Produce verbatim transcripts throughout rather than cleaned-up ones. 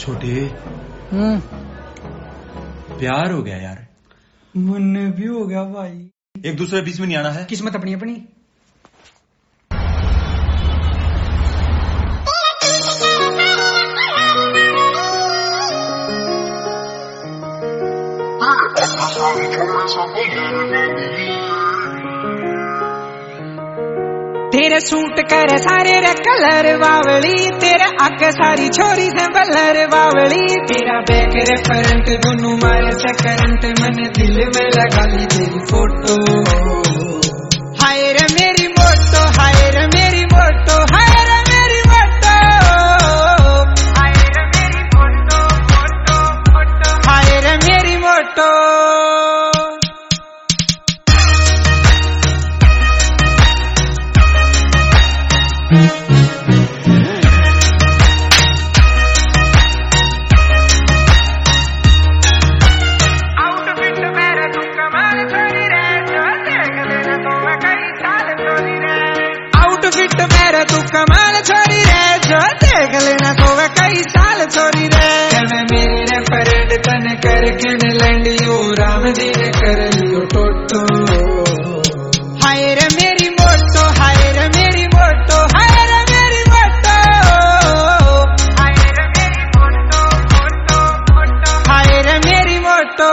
छोटे हम्म प्यार हो गया यार। मुन्ने भी हो गया भाई। एक दूसरे बीच में नहीं आना है। किस्मत अपनी अपनी। तेरे सूट कर सारे रे कलर बावली, तेरे अग सारी छोरी से बलर बावली, तेरा बैक रे फ्रंट दोनों मारे से करंट, मन दिल में लगा ली तेरी फोटो। हाय रे मेरी मोटो, हाय रे मेरी मोटो, हाय रे मेरी मोटो, हाय रे मेरी मोटो मोटो मोटो, हाय रे मेरी मोटो। आउटफिट मेरा तू कमाल छोरी रे, जो देख लेना तो वह कई साल छोरी रे। मैं मेरी रे परेड तन करके न लैंडियो, राम जी ने कर लियो टोटो। हाय रे मेरी मोटो, हाय रे मेरी मोटो, हाय रे मेरी मोटो, हाय रे मेरी मोटो मोटो मोटो, हाय रे मेरी मोटो।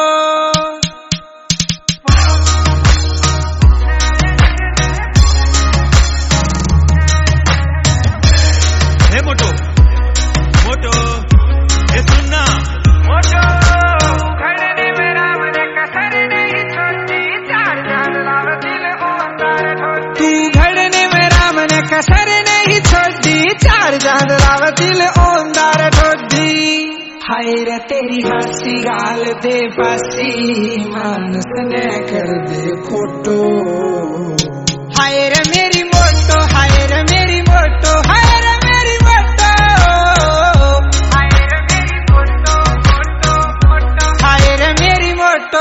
मोटो मोटो ए सुनना मोटो, घड़ने में राम ने कसर नहीं छोड़ी, चार चांद लाव दिल ओंकार ठोड़ी। तू घड़ने में राम ने कसर नहीं छोड़ी, चार चांद लाव दिल ओंकार ठोड़ी। हाय रे तेरी हंसी गाल दे बसी, मानस ने कर दे खोटो। हाय रे मेरी मोटो, हाय रे मेरी मोटो, हाय रे मेरी मोटो, हाय रे मेरी मोटो मोटो मोटो, हाय रे मेरी मोटो।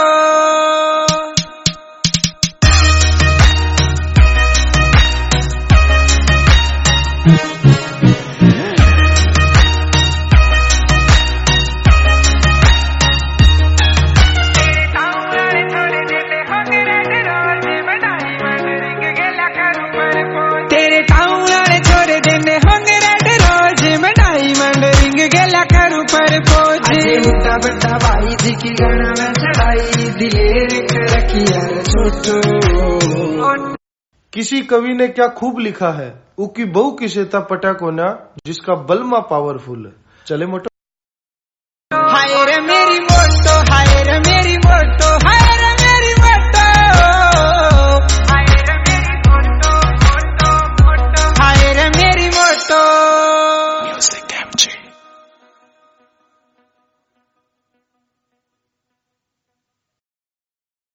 तेरे टाउन छोड़ देने होंगे रेड रोज, मैं डायमंड रिंग गेला करूं पर पोज। उठा बट्टा भाई जी की गाना में चढ़ाई, दिलेर कर रखी यार छोटो। किसी कवि ने क्या खूब लिखा है, उकी बहु किसे था पटा कोना, जिसका बलमा पावरफुल है। चले मोटो।